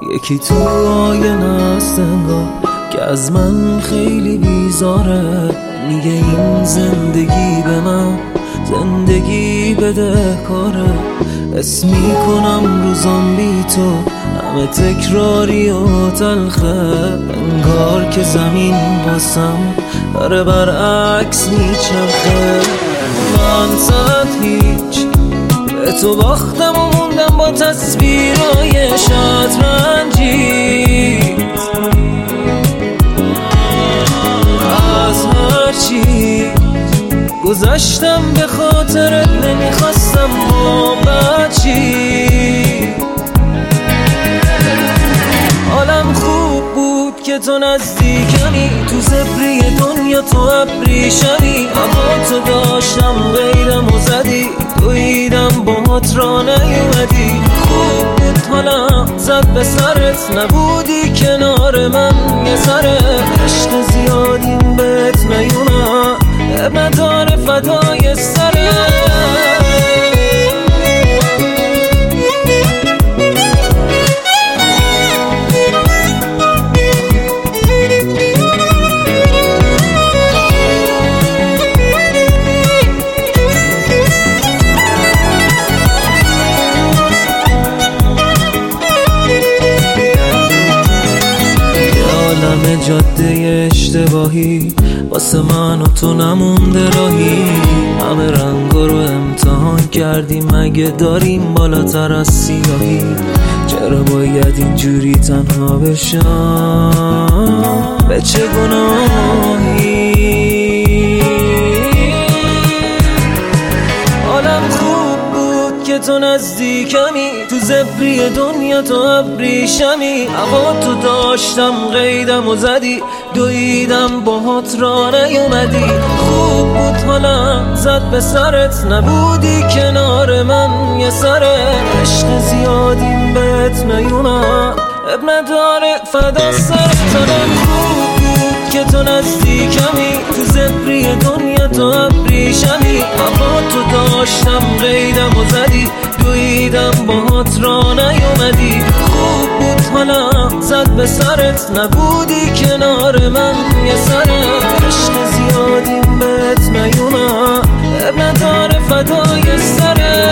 یکی تو آینه است انگار که از من خیلی بیزاره. میگه این زندگی به من زندگی بده کاره. اسم میکنم روزام بی تو همه تکراری و تلخه. انگار که زمین واسم داره برعکس میچرخه. من صد هیچ به تو باختم و موندم با تصویرهای شطرنجی. از هرچی گذشتم به خاطرت نمیخواستم محبت چی. حالم خوب بود که تو نزدیکمی، تو زبری دنیا تو ابریشمی. اما تو داشتم غیرم و زدی، دویدم باهات را نیومدی. خوب بود حالم زد به سرت، نبودی کنار من یه سره. عشق زیادیم بهت نیومد، نداره فدای سره. جاده اشتباهی واسه من و تو نمونده راهی. همه رنگا رو امتحان کردیم، مگه داریم بالاتر از سیاهی؟ چرا باید اینجوری تنها بشم؟ به چه گناهی؟ حالم خوب بود که تو نزدیکمی، تو زبری دنیا تو ابریشمی. اما تو داشتم قیدم و زدی، دویدم باهات را نیومدی. خوب بود حالم زد به سرت، نبودی کنار من یه سره. عشق زیادیم بهت نیومد، اب نداره فدا سرت. حالم خوب بود که تو نزدیکمی، تو زبری دنیا تو ابریشمی. اما تو داشتم قیدم و زدی، دویدم باهات را نیومدی. خوب بود حالم زد به سرت، نبودی کنار من یه سره. عشق زیادیم بهت نیومد، اب نداره فدای سره.